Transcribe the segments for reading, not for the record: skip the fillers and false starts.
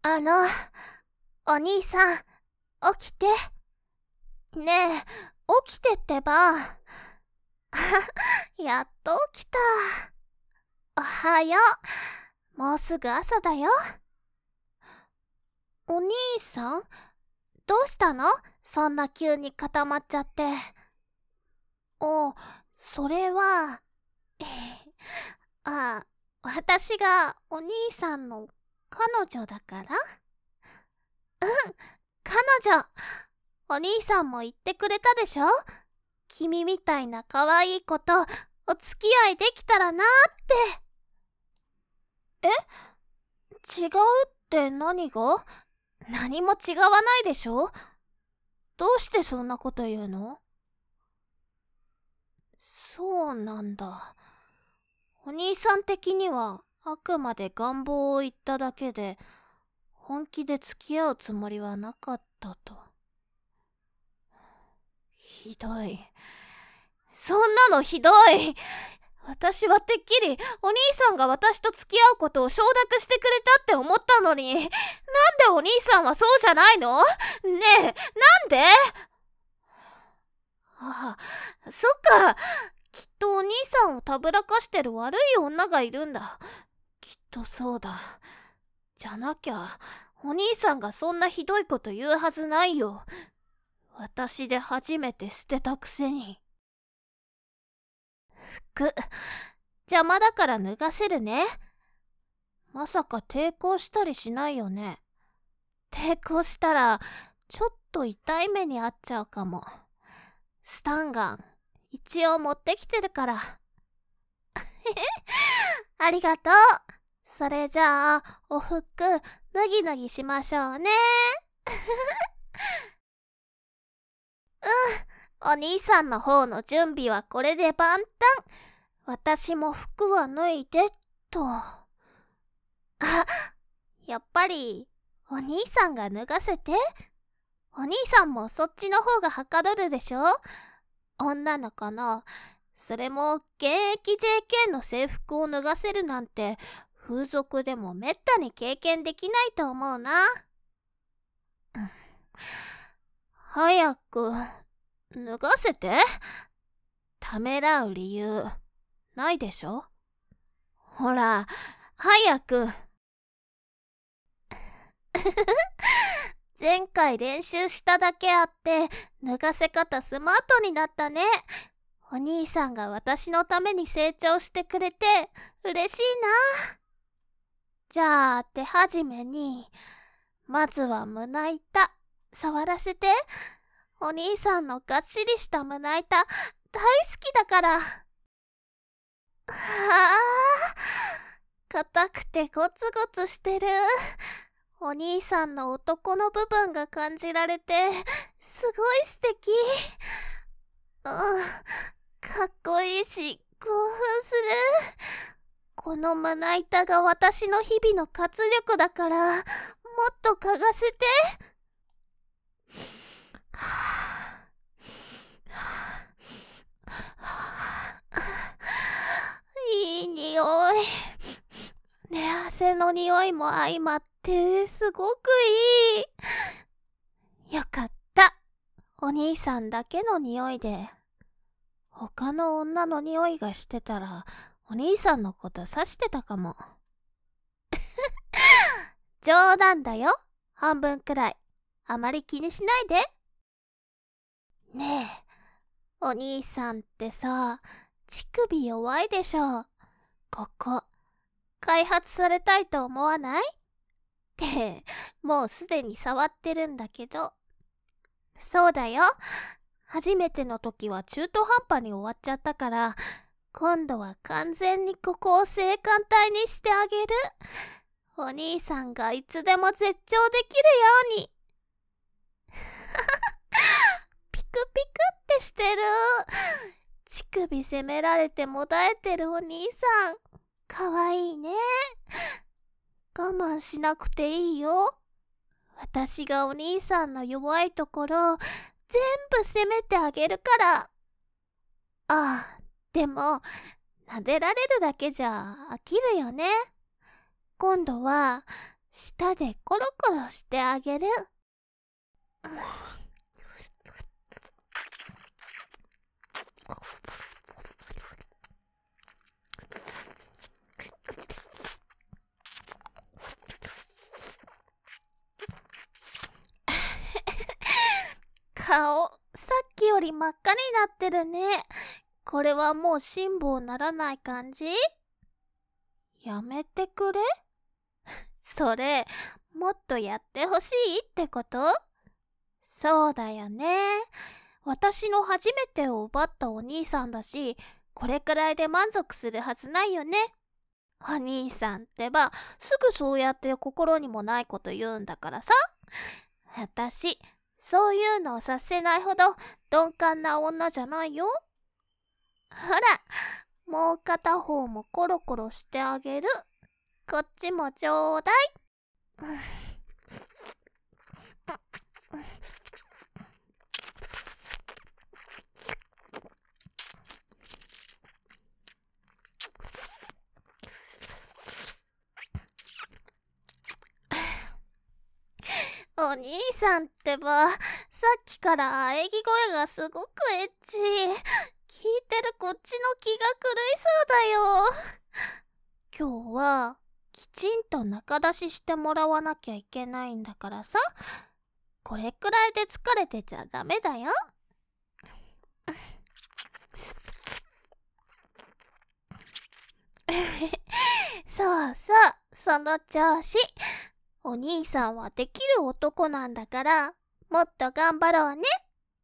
あの、お兄さん、起きて。ねえ、起きてってば。やっと起きた。おはよう。もうすぐ朝だよ。お兄さん、どうしたの？そんな急に固まっちゃって。それは、あ、私がお兄さんの彼女だから？彼女。お兄さんも言ってくれたでしょ？君みたいな可愛い子とお付き合いできたらなって。違うって何が？何も違わないでしょ？どうしてそんなこと言うの？そうなんだ。お兄さん的にはあくまで願望を言っただけで、本気で付き合うつもりはなかったと。ひどい。そんなのひどい。私はてっきりお兄さんが私と付き合うことを承諾してくれたって思ったのに、なんでお兄さんはそうじゃないの？ねえ、なんで？ああ、そっか。きっとお兄さんをたぶらかしてる悪い女がいるんだ。きっとそうだ。じゃなきゃお兄さんがそんなひどいこと言うはずないよ。私で初めて捨てたくせに。服、邪魔だから脱がせるね。まさか抵抗したりしないよね。抵抗したらちょっと痛い目に遭っちゃうかも。スタンガン一応持ってきてるから。ありがとう。それじゃあお服脱ぎ脱ぎしましょうね。お兄さんの方の準備はこれで万端。私も服は脱いでっと。やっぱりお兄さんが脱がせて。お兄さんもそっちの方がはかどるでしょ？女の子の、それも現役 JK の制服を脱がせるなんて風俗でもめったに経験できないと思うな。早く脱がせて。ためらう理由ないでしょ？ほら、早く。前回練習しただけあって脱がせ方スマートになったね。お兄さんが私のために成長してくれて嬉しいな。じゃあ手始めに、まずは胸板触らせて。お兄さんのがっしりした胸板大好きだから。硬くてゴツゴツしてる。お兄さんの男の部分が感じられてすごい素敵。かっこいいし興奮する。この胸板が私の日々の活力だから、もっと嗅がせて。いい匂い。寝汗の匂いも相まってすごくいい。よかった。お兄さんだけの匂いで。他の女の匂いがしてたらお兄さんのこと指してたかも。冗談だよ。半分くらい。あまり気にしないで。ねえ、お兄さんってさ、乳首弱いでしょ。ここ開発されたいと思わない？ってもうすでに触ってるんだけど。そうだよ。初めての時は中途半端に終わっちゃったから、今度は完全にここを性感帯にしてあげる。お兄さんがいつでも絶頂できるように。ピクピクってしてる。乳首責められてもだえてるお兄さん、かわいいね。我慢しなくていいよ。私がお兄さんの弱いところ全部責めてあげるから。でも撫でられるだけじゃ飽きるよね。今度は舌でコロコロしてあげる。顔、さっきより真っ赤になってるね。これはもう辛抱ならない感じ？やめてくれ？それ、もっとやってほしいってこと？そうだよね。私の初めてを奪ったお兄さんだし、これくらいで満足するはずないよね。お兄さんってば、すぐそうやって心にもないこと言うんだからさ。私、そういうのをさせないほど鈍感な女じゃないよ。ほら、もう片方もコロコロしてあげる。こっちもちょうだい。お兄さんってば、さっきから喘ぎ声がすごくエッチ。聞いてるこっちの気が狂いそうだよ。今日はきちんと仲出ししてもらわなきゃいけないんだからさ。これくらいで疲れてちゃダメだよ。そうそう、その調子。お兄さんはできる男なんだから、もっと頑張ろうね。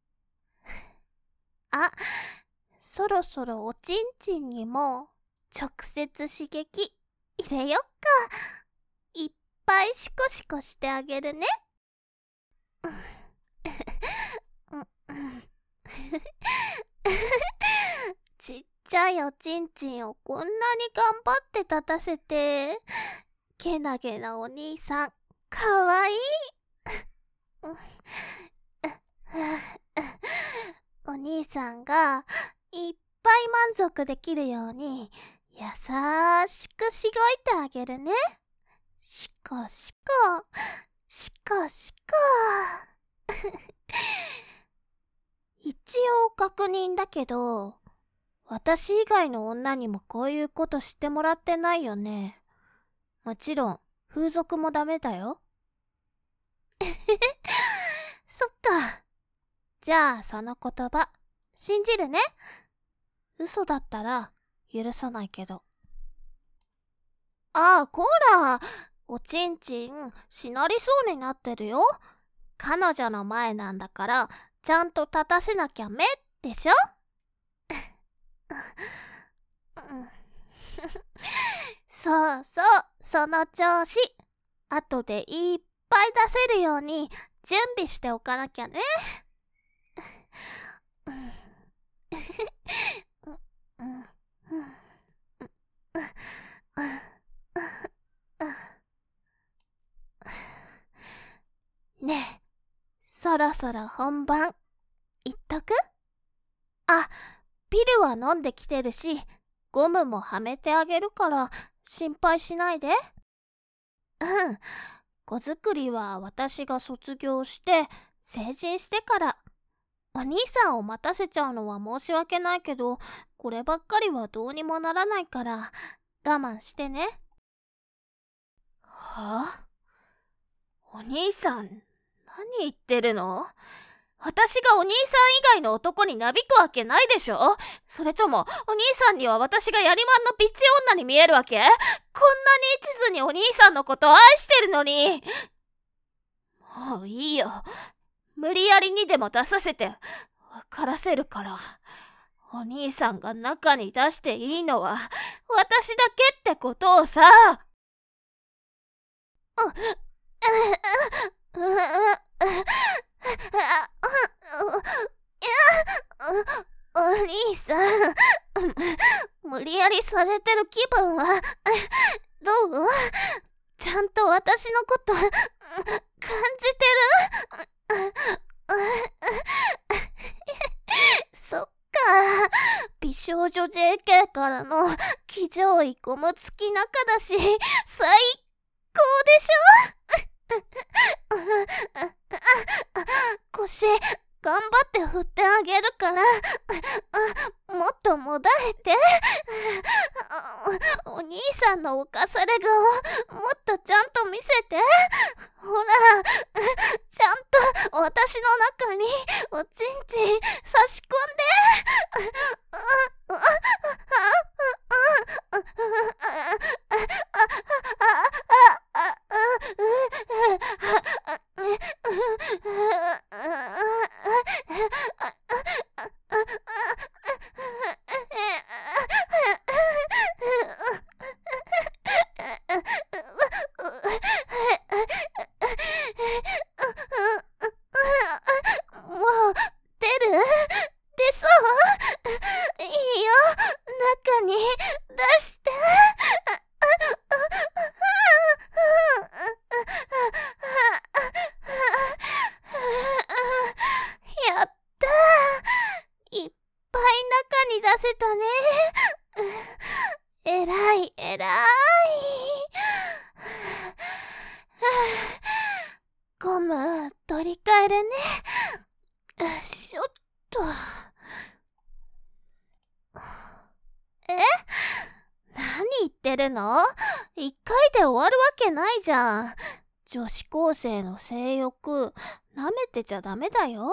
あ、そろそろおちんちんにも直接刺激入れよっか。いっぱいシコシコしてあげるね。ちっちゃいおちんちんをこんなに頑張って立たせて、けなげなお兄さん、かわいい。お兄さんがいっぱい満足できるように優しくしごいてあげるね。しこしこ、しこしこ。一応確認だけど、私以外の女にもこういうことしてもらってないよね。もちろん風俗もダメだよ。そっか。じゃあその言葉信じるね。嘘だったら許さないけど。ああ、こら、おちんちんしなりそうになってるよ。彼女の前なんだからちゃんと立たせなきゃめでしょ。そうそう、その調子。後でいっぱい出せるように準備しておかなきゃね。ねえ、そろそろ本番いっとく？あ、ピルは飲んできてるし、ゴムもはめてあげるから心配しないで。うん、子作りは私が卒業して成人してから。お兄さんを待たせちゃうのは申し訳ないけど、こればっかりはどうにもならないから我慢してね。はあ？お兄さん、何言ってるの？私がお兄さん以外の男になびくわけないでしょ？それともお兄さんには私がやりまんのピッチ女に見えるわけ？こんなに一途にお兄さんのことを愛してるのに。もういいよ。無理やりにでも出させて分からせるから。お兄さんが中に出していいのは私だけってことをさ。お兄さん、無理やりされてる気分はどう？ちゃんと私のこと感じてる？そっか、美少女 JK からの騎乗位ゴム付き仲だし最高でしょ腰頑張って振ってあげるからもっともだえてお兄さんの犯され顔もっとちゃんと見せてほらちゃんと私の中におちんちん差し込んでもう出る？出そう？いいよ、中に出して。やったー、いっぱい中に出せたね。えらいえらい。ゴム取り替えるね。しょっと。何言ってるの？一回で終わるわけないじゃん。女子高生の性欲なめてちゃダメだよ。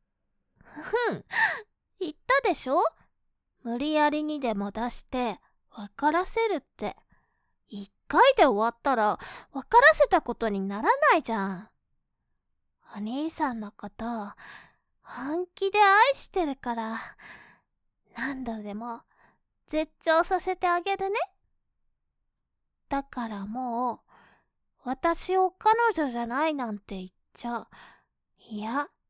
言ったでしょ？無理やりにでも出して分からせるって。一回で終わったら分からせたことにならないじゃん。お兄さんのこと本気で愛してるから何度でも絶頂させてあげるね。だからもう私を彼女じゃないなんて言っちゃ、いや